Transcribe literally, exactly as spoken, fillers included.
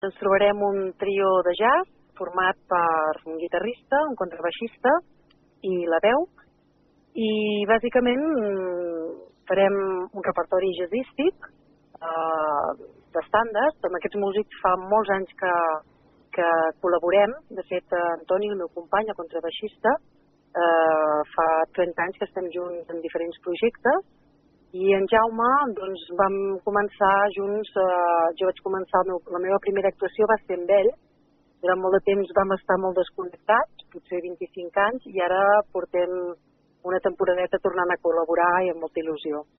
Ens trobarem un trio de jazz format per un guitarrista, un contrabaixista i la veu. I bàsicament farem un repertori jazzístic eh, d'estàndards. Amb aquests músics fa molts anys que, que col·laborem. De fet, Antoni, el meu company, el contrabaixista, eh, fa trenta anys que estem junts en diferents projectes. I en Jaume, doncs, vam començar junts, eh, jo vaig començar, el meu, la meva primera actuació va ser amb ell. Durant molt de temps vam estar molt desconnectats, potser vint-i-cinc anys, i ara portem una temporadeta tornant a col·laborar i amb molta il·lusió.